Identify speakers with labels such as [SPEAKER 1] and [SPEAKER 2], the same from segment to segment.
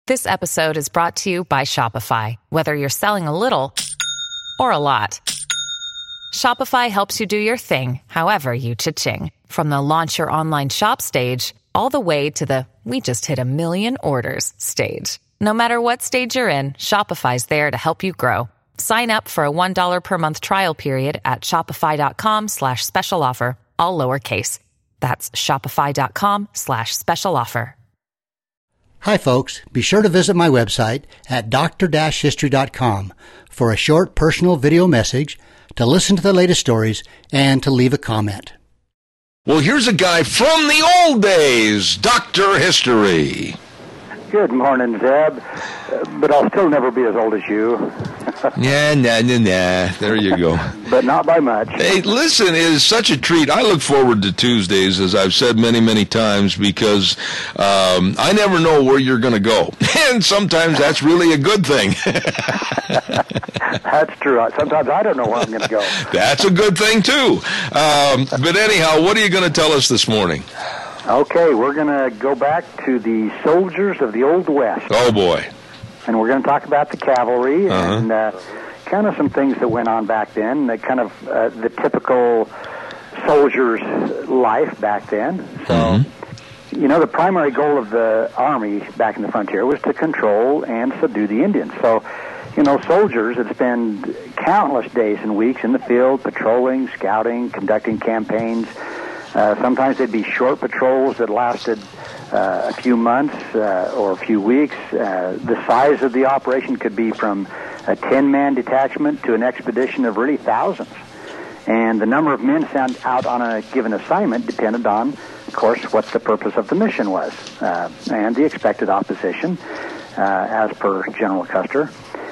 [SPEAKER 1] This episode is brought to you by Shopify. Whether you're selling a little or a lot, Shopify helps you do your thing, however you cha-ching. From the launch your online shop stage, all the way to the we just hit 1 million orders stage. No matter what stage you're in, Shopify's there to help you grow. Sign up for a $1 per month trial period at shopify.com/special offer, all lowercase. That's shopify.com/special offer.
[SPEAKER 2] Hi folks, be sure to visit my website at dr-history.com for a short personal video message, to listen to the latest stories, and to leave a comment.
[SPEAKER 3] Well, here's a guy from the old days, Dr. History.
[SPEAKER 4] Good morning, Zeb. But I'll still never be as old as you.
[SPEAKER 3] Nah. There you go.
[SPEAKER 4] But not by much.
[SPEAKER 3] Hey, listen, it is such a treat. I look forward to Tuesdays, as I've said many, many times, because I never know where you're going to go. And sometimes that's really a good thing.
[SPEAKER 4] That's true. Sometimes I don't know where I'm going to go.
[SPEAKER 3] That's a good thing, too. But anyhow, what are you going to tell us this morning?
[SPEAKER 4] Okay, we're going to go back to the soldiers of the Old West.
[SPEAKER 3] Oh, boy.
[SPEAKER 4] And we're going to talk about the cavalry and kind of some things that went on back then, that kind of the typical soldier's life back then. So, you know, the primary goal of the Army back in the frontier was to control and subdue the Indians. So, you know, soldiers would spend countless days and weeks in the field patrolling, scouting, conducting campaigns. Sometimes they'd be short patrols that lasted a few months or a few weeks. The size of the operation could be from a 10-man detachment to an expedition of really thousands. And the number of men sent out on a given assignment depended on, of course, what the purpose of the mission was and the expected opposition, as per General Custer.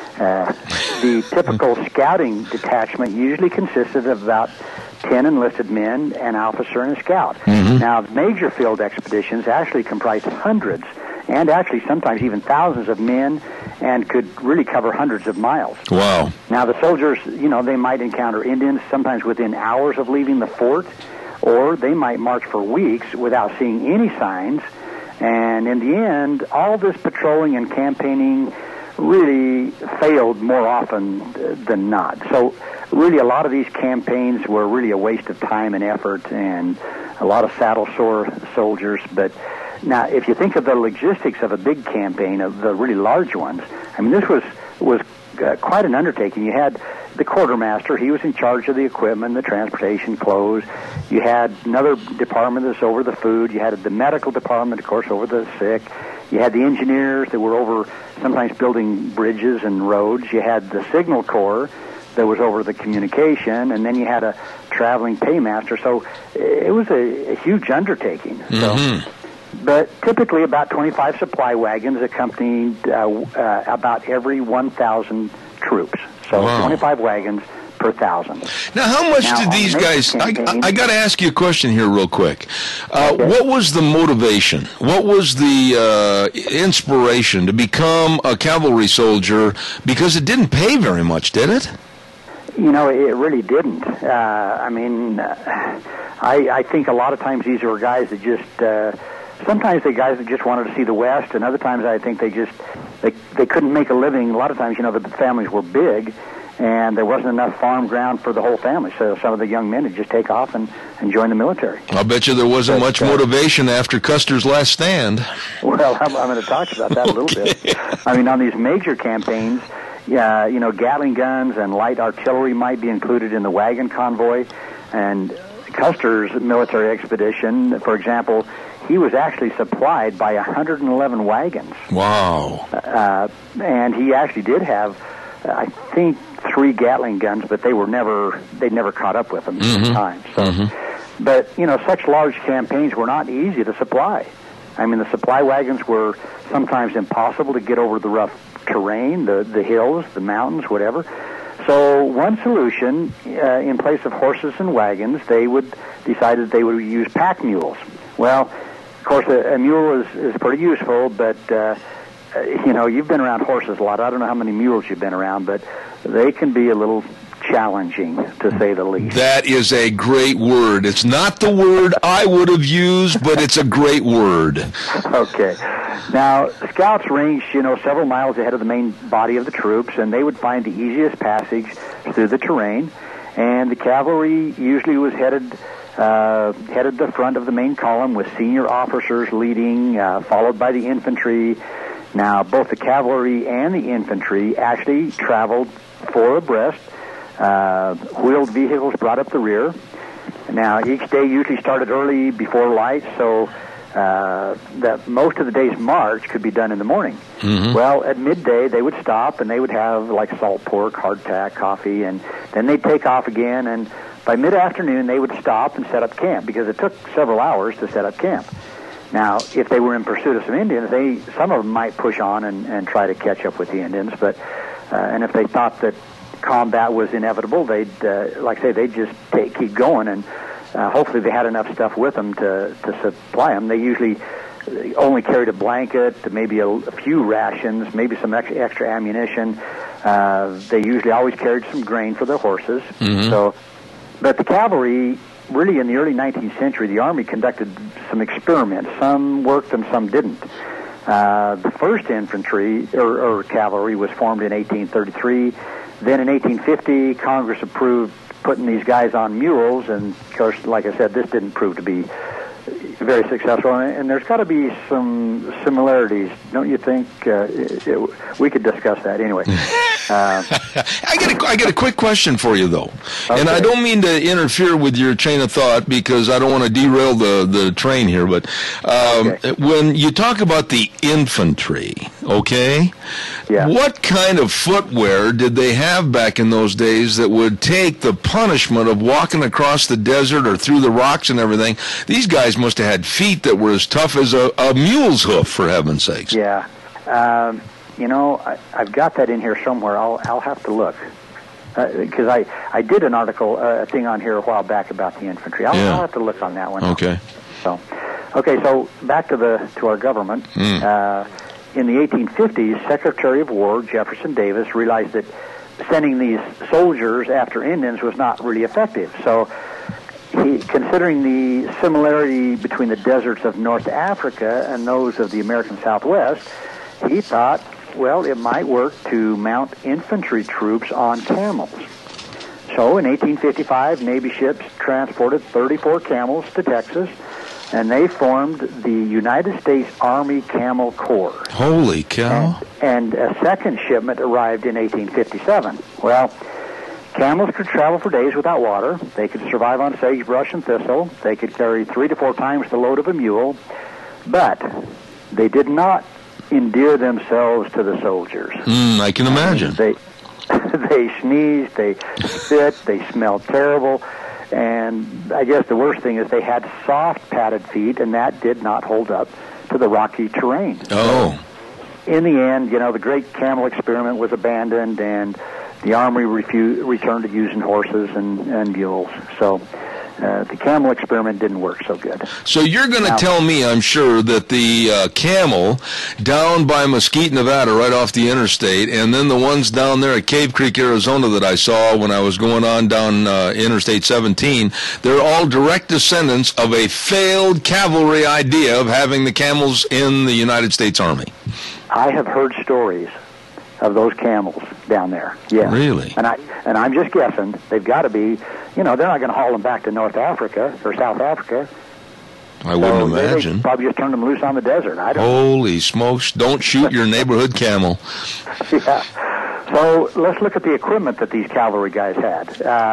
[SPEAKER 4] The typical scouting detachment usually consisted of about 10 enlisted men, an officer, and a scout. Now, major field expeditions actually comprised hundreds, and actually sometimes even thousands of men, and could really cover hundreds of miles.
[SPEAKER 3] Wow.
[SPEAKER 4] Now, the soldiers, you know, they might encounter Indians sometimes within hours of leaving the fort, or they might march for weeks without seeing any signs. And in the end, all this patrolling and campaigning really failed more often than not. So really a lot of these campaigns were really a waste of time and effort, and a lot of saddle-sore soldiers. But now, if you think of the logistics of a big campaign, of the really large ones, I mean, this was quite an undertaking. You had the quartermaster. He was in charge of the equipment, the transportation, clothes. You had another department that's over the food. You had the medical department, of course, over the sick. You had the engineers that were over sometimes building bridges and roads. You had the signal corps that was over the communication, and then you had a traveling paymaster. So it was a huge undertaking. So, but typically about 25 supply wagons accompanied about every 1,000 troops. So 25 wagons per 1,000.
[SPEAKER 3] Now, how much did these guys... I got to ask you a question here real quick. What was the motivation? What was the inspiration to become a cavalry soldier? Because it didn't pay very much, did it?
[SPEAKER 4] You know, it really didn't. I mean, I think a lot of times these were guys that just... sometimes the guys that just wanted to see the West, and other times I think they couldn't make a living. A lot of times, you know, the families were big, and there wasn't enough farm ground for the whole family. So some of the young men would just take off and join the military.
[SPEAKER 3] I'll bet you there wasn't much motivation after Custer's last stand.
[SPEAKER 4] Well, I'm going to talk about that a little bit. I mean, on these major campaigns, you know, Gatling guns and light artillery might be included in the wagon convoy. And Custer's military expedition, for example, he was actually supplied by 111 wagons.
[SPEAKER 3] Wow.
[SPEAKER 4] And he actually did have, I think, 3 Gatling guns, but they never caught up with them at the time. So, but, you know, such large campaigns were not easy to supply. I mean, the supply wagons were sometimes impossible to get over the rough terrain, the hills, the mountains, whatever. So one solution, in place of horses and wagons, they decided they would use pack mules. Well, of course, a mule is pretty useful, but you know, you've been around horses a lot. I don't know how many mules you've been around, but they can be a little challenging, to say the least.
[SPEAKER 3] That is a great word. It's not the word I would have used, but it's a great word.
[SPEAKER 4] Okay. Now, scouts ranged, several miles ahead of the main body of the troops, and they would find the easiest passage through the terrain. And the cavalry usually was headed the front of the main column with senior officers leading, followed by the infantry. Now, both the cavalry and the infantry actually traveled four abreast. Wheeled vehicles brought up the rear. Now, each day usually started early before light, so that most of the day's march could be done in the morning.
[SPEAKER 3] Mm-hmm.
[SPEAKER 4] Well, at midday, they would stop, and they would have, like, salt pork, hardtack, coffee, and then they'd take off again, and by mid-afternoon, they would stop and set up camp, because it took several hours to set up camp. Now, if they were in pursuit of some Indians, some of them might push on and try to catch up with the Indians, but and if they thought that combat was inevitable, they'd just keep going, and hopefully they had enough stuff with them to supply them. They usually only carried a blanket, maybe a few rations, maybe some extra ammunition. They usually always carried some grain for their horses.
[SPEAKER 3] Mm-hmm.
[SPEAKER 4] But the cavalry, really in the early 19th century, the Army conducted some experiments. Some worked and some didn't. The first infantry, or cavalry, was formed in 1833. Then in 1850, Congress approved putting these guys on mules, and of course, like I said, this didn't prove to be very successful, and there's got to be some similarities, don't you think? We could discuss that anyway.
[SPEAKER 3] I got a quick question for you, though,
[SPEAKER 4] okay.
[SPEAKER 3] And I don't mean to interfere with your train of thought because I don't want to derail the train here, but
[SPEAKER 4] Okay.
[SPEAKER 3] when you talk about the infantry, okay,
[SPEAKER 4] Yeah.
[SPEAKER 3] what kind of footwear did they have back in those days that would take the punishment of walking across the desert or through the rocks and everything? These guys must have had feet that were as tough as a mule's hoof, for heaven's sakes.
[SPEAKER 4] Yeah. I've got that in here somewhere. I'll have to look. Because I did an article, a thing on here a while back about the infantry. I'll have to look on that one.
[SPEAKER 3] Okay.
[SPEAKER 4] So back to our government. In the 1850s, Secretary of War Jefferson Davis realized that sending these soldiers after Indians was not really effective. So, considering the similarity between the deserts of North Africa and those of the American Southwest, he thought, well, it might work to mount infantry troops on camels. So in 1855, Navy ships transported 34 camels to Texas, and they formed the United States Army Camel Corps.
[SPEAKER 3] Holy cow.
[SPEAKER 4] And a second shipment arrived in 1857. Well, camels could travel for days without water. They could survive on sagebrush and thistle. They could carry 3 to 4 times the load of a mule. But they did not endear themselves to the soldiers.
[SPEAKER 3] I can imagine.
[SPEAKER 4] They sneezed, they spit, they smelled terrible, and I guess the worst thing is they had soft padded feet, and that did not hold up to the rocky terrain.
[SPEAKER 3] Oh.
[SPEAKER 4] In the end, the great camel experiment was abandoned, and the Army returned to using horses and mules. So the camel experiment didn't work so good.
[SPEAKER 3] So you're going to tell me, I'm sure, that the camel down by Mesquite, Nevada, right off the interstate, and then the ones down there at Cave Creek, Arizona that I saw when I was going on down Interstate 17, they're all direct descendants of a failed cavalry idea of having the camels in the United States Army.
[SPEAKER 4] I have heard stories of those camels down there. Yeah.
[SPEAKER 3] Really?
[SPEAKER 4] And I'm just guessing. They've got to be, they're not going to haul them back to North Africa or South Africa.
[SPEAKER 3] I wouldn't imagine.
[SPEAKER 4] They probably just turned them loose on the desert. I don't
[SPEAKER 3] Holy smokes, don't shoot your neighborhood camel.
[SPEAKER 4] Yeah. So let's look at the equipment that these cavalry guys had.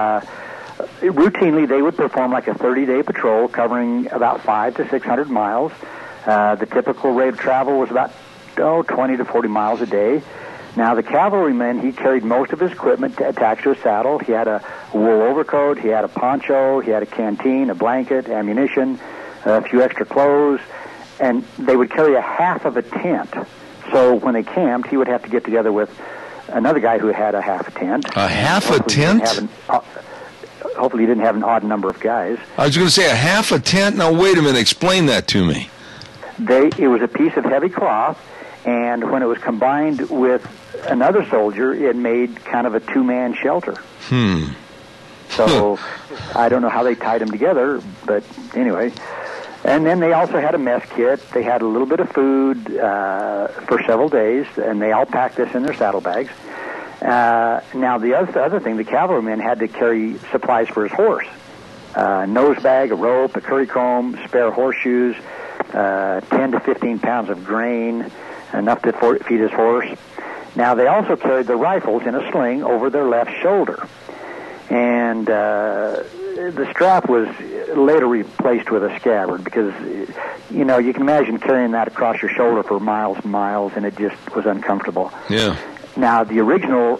[SPEAKER 4] Routinely, they would perform like a 30-day patrol covering about 500 to 600 miles. The typical rate of travel was about 20 to 40 miles a day. Now, the cavalryman, he carried most of his equipment attached to a saddle. He had a wool overcoat, he had a poncho, he had a canteen, a blanket, ammunition, a few extra clothes, and they would carry a half of a tent. So when they camped, he would have to get together with another guy who had a half a tent.
[SPEAKER 3] A half a tent?
[SPEAKER 4] Hopefully he didn't have an odd number of guys.
[SPEAKER 3] I was going to say a half a tent? Now, wait a minute, explain that to me.
[SPEAKER 4] It was a piece of heavy cloth, and when it was combined with another soldier, it made kind of a two-man shelter. So I don't know how they tied them together, but anyway. And then they also had a mess kit. They had a little bit of food for several days, and they all packed this in their saddlebags. Now, the other thing, the cavalryman had to carry supplies for his horse. Nose bag, a rope, a curry comb, spare horseshoes, 10 to 15 pounds of grain, enough to feed his horse. Now, they also carried the rifles in a sling over their left shoulder. And the strap was later replaced with a scabbard because, you know, you can imagine carrying that across your shoulder for miles and miles, and it just was uncomfortable.
[SPEAKER 3] Yeah.
[SPEAKER 4] Now, the original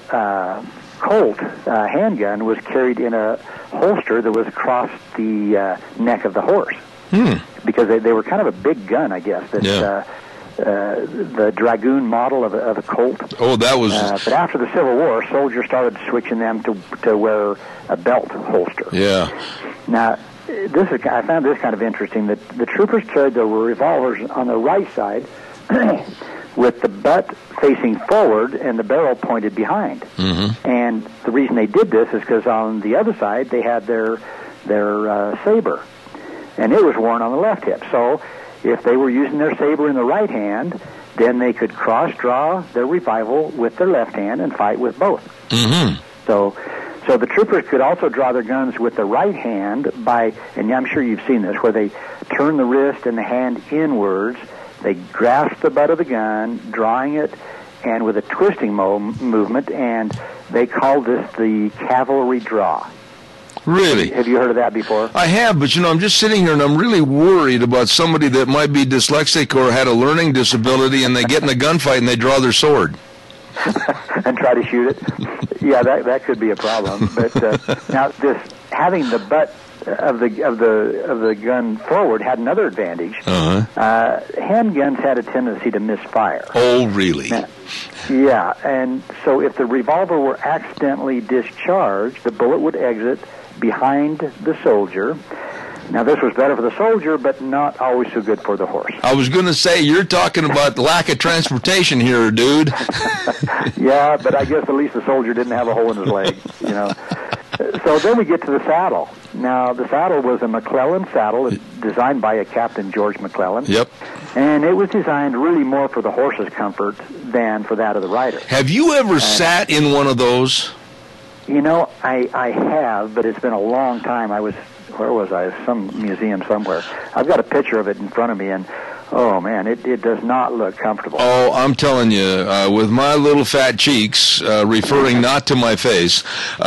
[SPEAKER 4] Colt handgun was carried in a holster that was across the neck of the horse because they were kind of a big gun, I guess. That, the Dragoon model of a Colt.
[SPEAKER 3] Oh, that was...
[SPEAKER 4] but after the Civil War, soldiers started switching them to wear a belt holster.
[SPEAKER 3] Yeah.
[SPEAKER 4] Now, I found this kind of interesting, that the troopers carried their revolvers on the right side with the butt facing forward and the barrel pointed behind. Mm-hmm. And the reason they did this is because on the other side they had their saber, and it was worn on the left hip. So if they were using their saber in the right hand, then they could cross-draw their revolver with their left hand and fight with both.
[SPEAKER 3] Mm-hmm.
[SPEAKER 4] So the troopers could also draw their guns with the right hand by, and I'm sure you've seen this, where they turn the wrist and the hand inwards. They grasp the butt of the gun, drawing it, and with a twisting movement, and they call this the cavalry draw.
[SPEAKER 3] Really?
[SPEAKER 4] Have you heard of that before?
[SPEAKER 3] I have, but, you know, I'm just sitting here and I'm really worried about somebody that might be dyslexic or had a learning disability, and they get in a gunfight and they draw their sword.
[SPEAKER 4] And try to shoot it? Yeah, that could be a problem. But now, this having the butt of the gun forward had another advantage.
[SPEAKER 3] Uh-huh.
[SPEAKER 4] Handguns had a tendency to misfire.
[SPEAKER 3] Oh, really?
[SPEAKER 4] Yeah, and so if the revolver were accidentally discharged, the bullet would exit behind the soldier. Now, this was better for the soldier, but not always so good for the horse.
[SPEAKER 3] I was going to say, you're talking about lack of transportation here, dude.
[SPEAKER 4] Yeah, but I guess at least the soldier didn't have a hole in his leg, you know. So then we get to the saddle. Now, the saddle was a McClellan saddle designed by a Captain George McClellan.
[SPEAKER 3] Yep.
[SPEAKER 4] And it was designed really more for the horse's comfort than for that of the rider.
[SPEAKER 3] Have you ever sat in one of those?
[SPEAKER 4] You know, I have, but it's been a long time. Where was I? Some museum somewhere. I've got a picture of it in front of me, and oh man, it does not look comfortable.
[SPEAKER 3] Oh, I'm telling you, with my little fat cheeks, referring not to my face,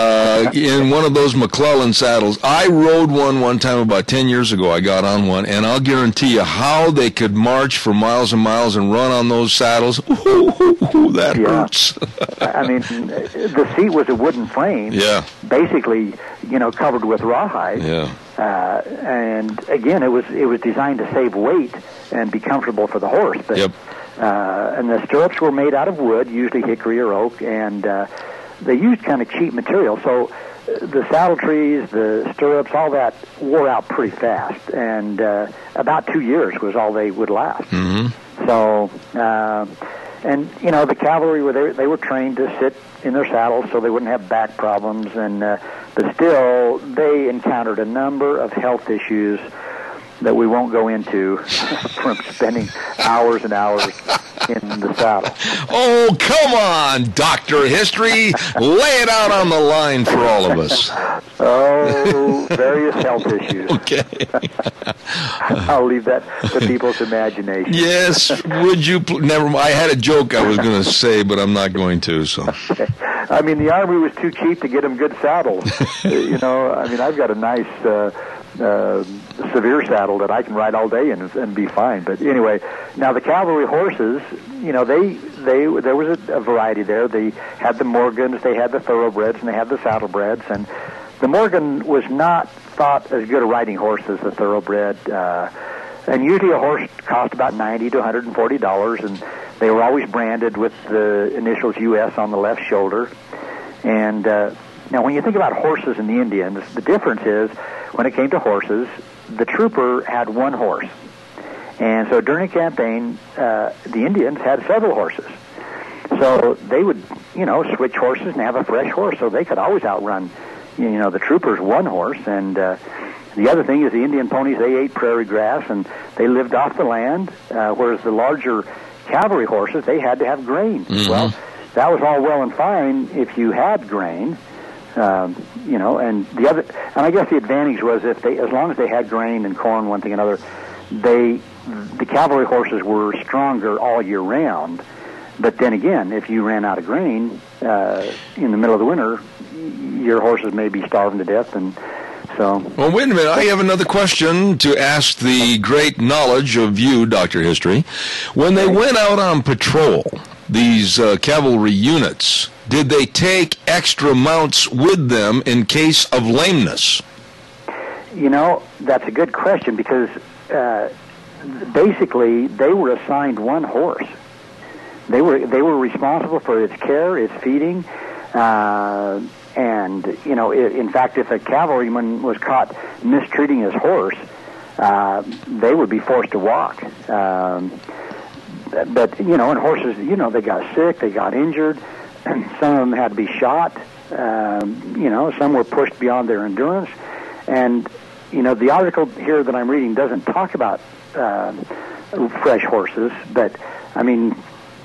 [SPEAKER 3] in one of those McClellan saddles. I rode one time about 10 years ago. I got on one, and I'll guarantee you how they could march for miles and miles and run on those saddles. Ooh, that hurts.
[SPEAKER 4] I mean, the seat was a wooden frame.
[SPEAKER 3] Yeah.
[SPEAKER 4] Basically, you know, covered with rawhide.
[SPEAKER 3] Yeah.
[SPEAKER 4] And again, it was designed to save weight and be comfortable for the horse. But,
[SPEAKER 3] yep.
[SPEAKER 4] And the stirrups were made out of wood, usually hickory or oak, and they used kind of cheap material. So the saddle trees, the stirrups, all that wore out pretty fast. And about 2 years was all they would last.
[SPEAKER 3] Mm-hmm.
[SPEAKER 4] So, and, you know, the cavalry, they were trained to sit in their saddles so they wouldn't have back problems. And but still, they encountered a number of health issues that we won't go into from spending hours and hours in the saddle.
[SPEAKER 3] Oh, come on, Dr. History. Lay it out on the line for all of us.
[SPEAKER 4] Oh, various health issues.
[SPEAKER 3] Okay.
[SPEAKER 4] I'll leave that to people's imagination.
[SPEAKER 3] Yes, would you? Never mind. I had a joke I was going to say, but I'm not going to. So.
[SPEAKER 4] I mean, the Army was too cheap to get them good saddles. You know, I mean, I've got a nice severe saddle that I can ride all day and be fine. But anyway, now the cavalry horses, you know, there was a variety there. They had the Morgans, they had the thoroughbreds, and they had the saddlebreds. And the Morgan was not thought as good a riding horse as the thoroughbred. And usually a horse cost about $90 to $140, and they were always branded with the initials U.S. on the left shoulder. And now when you think about horses and the Indians, the difference is when it came to horses, the trooper had one horse. And so during a campaign, the Indians had several horses. So they would, you know, switch horses and have a fresh horse, so they could always outrun, you know, the trooper's one horse. And The other thing is the Indian ponies, they ate prairie grass, and they lived off the land, whereas the larger cavalry horses, they had to have grain.
[SPEAKER 3] Mm-hmm.
[SPEAKER 4] Well, that was all well and fine if you had grain, you know, and I guess the advantage was as long as they had grain and corn, one thing and another, the cavalry horses were stronger all year round. But then again, if you ran out of grain in the middle of the winter, your horses may be starving to death, and so.
[SPEAKER 3] Well, wait a minute. I have another question to ask the great knowledge of you, Dr. History. When they went out on patrol, these cavalry units, did they take extra mounts with them in case of lameness?
[SPEAKER 4] You know, that's a good question, because basically they were assigned one horse. They were responsible for its care, its feeding, and you know, in fact, if a cavalryman was caught mistreating his horse, they would be forced to walk. But you know, and horses, you know, they got sick, they got injured, some of them had to be shot. You know, some were pushed beyond their endurance, and you know, the article here that I'm reading doesn't talk about fresh horses, but I mean,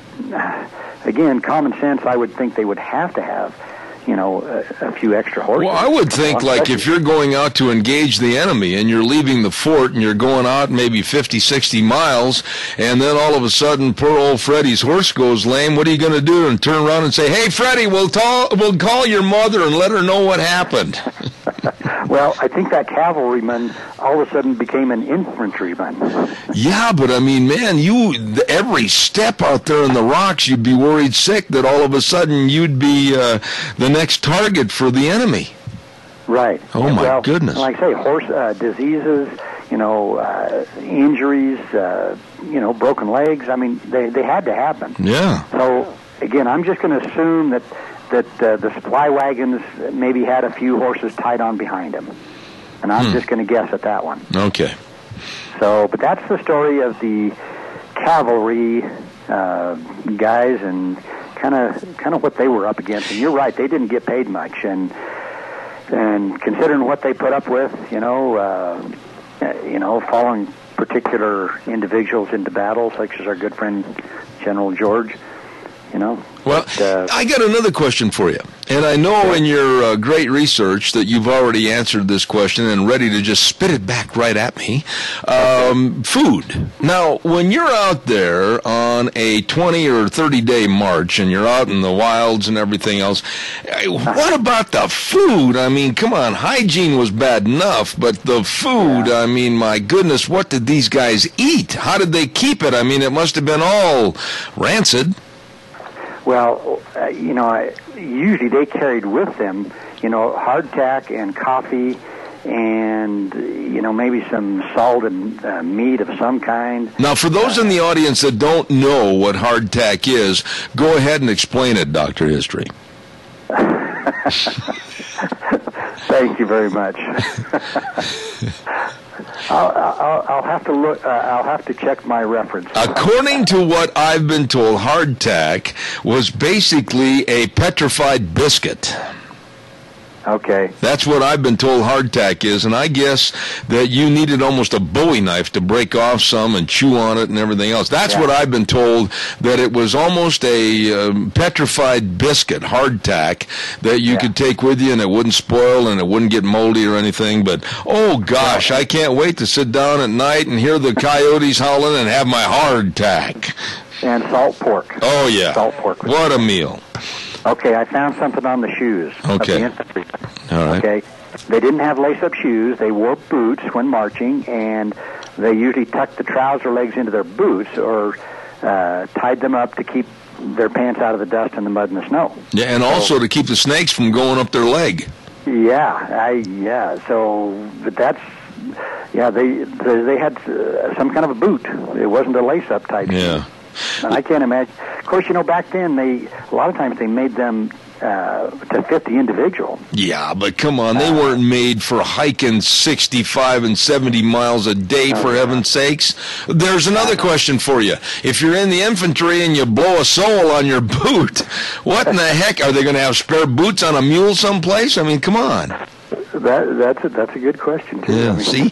[SPEAKER 4] again, common sense, I would think they would have to have, you know, a few extra horses.
[SPEAKER 3] Well, I would think, like, if you're going out to engage the enemy and you're leaving the fort and you're going out maybe 50, 60 miles, and then all of a sudden poor old Freddie's horse goes lame, what are you going to do? And turn around and say, hey, Freddie, we'll call your mother and let her know what happened.
[SPEAKER 4] Well, I think that cavalryman all of a sudden became an infantryman.
[SPEAKER 3] Yeah, but I mean, man, every step out there in the rocks, you'd be worried sick that all of a sudden you'd be the next target for the enemy.
[SPEAKER 4] Right.
[SPEAKER 3] Oh, my goodness.
[SPEAKER 4] Like I say, horse diseases, you know, injuries, you know, broken legs. I mean, they had to happen.
[SPEAKER 3] Yeah.
[SPEAKER 4] So, again, I'm just going to assume that the supply wagons maybe had a few horses tied on behind them. And I'm just going to guess at that one.
[SPEAKER 3] Okay.
[SPEAKER 4] So, but that's the story of the cavalry guys and kind of what they were up against. And you're right, they didn't get paid much. And considering what they put up with, you know, following particular individuals into battle, such as our good friend General George, you know.
[SPEAKER 3] Well, I got another question for you. And I know in your great research that you've already answered this question and ready to just spit it back right at me. Food. Now, when you're out there on a 20 or 30-day march and you're out in the wilds and everything else, what about the food? I mean, come on, hygiene was bad enough, but the food, I mean, my goodness, what did these guys eat? How did they keep it? I mean, it must have been all rancid.
[SPEAKER 4] Well, you know, usually they carried with them, you know, hardtack and coffee and, you know, maybe some salted meat of some kind.
[SPEAKER 3] Now, for those in the audience that don't know what hardtack is, go ahead and explain it, Dr. History.
[SPEAKER 4] Thank you very much. I'll have to look. I'll have to check my reference.
[SPEAKER 3] According to what I've been told, hardtack was basically a petrified biscuit.
[SPEAKER 4] Okay.
[SPEAKER 3] That's what I've been told hardtack is, and I guess that you needed almost a Bowie knife to break off some and chew on it and everything else. That's what I've been told, that it was almost a petrified biscuit, hardtack, that you could take with you and it wouldn't spoil and it wouldn't get moldy or anything. But, oh, gosh, I can't wait to sit down at night and hear the coyotes howling and have my hardtack.
[SPEAKER 4] And salt pork.
[SPEAKER 3] Oh, yeah.
[SPEAKER 4] Salt pork.
[SPEAKER 3] What a meal.
[SPEAKER 4] Okay, I found something on the shoes of the infantry.
[SPEAKER 3] All right.
[SPEAKER 4] Okay, they didn't have lace-up shoes. They wore boots when marching, and they usually tucked the trouser legs into their boots or tied them up to keep their pants out of the dust and the mud and the snow.
[SPEAKER 3] Yeah, and also to keep the snakes from going up their leg.
[SPEAKER 4] So, but that's they had some kind of a boot. It wasn't a lace-up type.
[SPEAKER 3] Yeah.
[SPEAKER 4] And I can't imagine. Of course, you know, back then a lot of times they made them to fit the individual.
[SPEAKER 3] Yeah, but come on, they weren't made for hiking 65 and 70 miles a day, for heaven's sakes. There's another question for you. If you're in the infantry and you blow a sole on your boot, what in the heck? Are they going to have spare boots on a mule someplace? I mean, come on.
[SPEAKER 4] That's a good question too.
[SPEAKER 3] Yeah.
[SPEAKER 4] I mean,
[SPEAKER 3] See.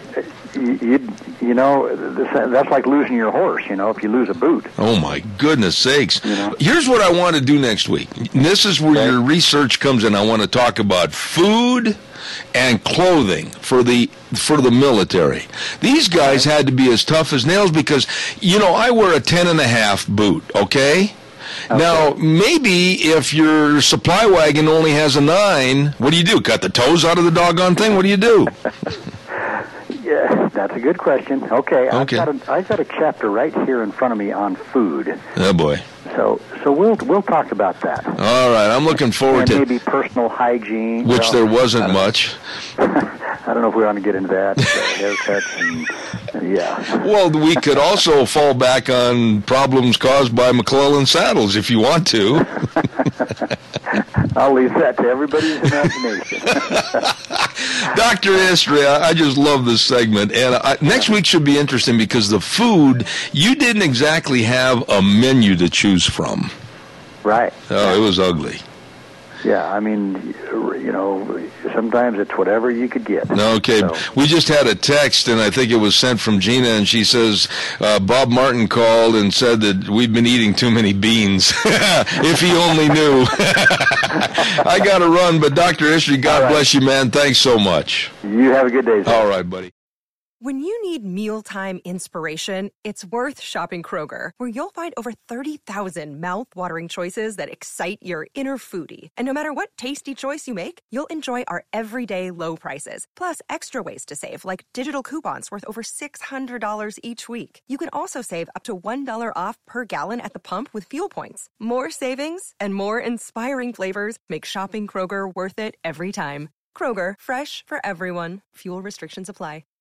[SPEAKER 4] That's like losing your horse, if you lose a boot.
[SPEAKER 3] Oh, my goodness sakes. Here's what I want to do next week. This is where your research comes in. I want to talk about food and clothing for the military. These guys had to be as tough as nails because, I wear a 10.5 boot, okay? Now, maybe if your supply wagon only has a 9, what do? Cut the toes out of the doggone thing? What do you do?
[SPEAKER 4] Yeah, that's a good question. Okay. I've got a chapter right here in front of me on food.
[SPEAKER 3] Oh boy.
[SPEAKER 4] So we'll talk about that.
[SPEAKER 3] All right, I'm looking forward to
[SPEAKER 4] maybe personal hygiene,
[SPEAKER 3] which there wasn't much.
[SPEAKER 4] I don't know if we want to get into that. Haircuts and yeah.
[SPEAKER 3] Well, we could also fall back on problems caused by McClellan saddles if you want to.
[SPEAKER 4] I'll leave that to everybody's imagination.
[SPEAKER 3] Dr. Istria, I just love this segment. And next week should be interesting because the food, you didn't exactly have a menu to choose from.
[SPEAKER 4] Right.
[SPEAKER 3] Oh, it was ugly.
[SPEAKER 4] Yeah, I mean, sometimes it's whatever you could get.
[SPEAKER 3] Okay, so. We just had a text, and I think it was sent from Gina, and she says, Bob Martin called and said that we've been eating too many beans. If he only knew. I got to run, but Dr. Istria, God bless you, man. Thanks so much.
[SPEAKER 4] You have a good day, sir.
[SPEAKER 3] All right, buddy.
[SPEAKER 5] When you need mealtime inspiration, it's worth shopping Kroger, where you'll find over 30,000 mouth-watering choices that excite your inner foodie. And no matter what tasty choice you make, you'll enjoy our everyday low prices, plus extra ways to save, like digital coupons worth over $600 each week. You can also save up to $1 off per gallon at the pump with fuel points. More savings and more inspiring flavors make shopping Kroger worth it every time. Kroger, fresh for everyone. Fuel restrictions apply.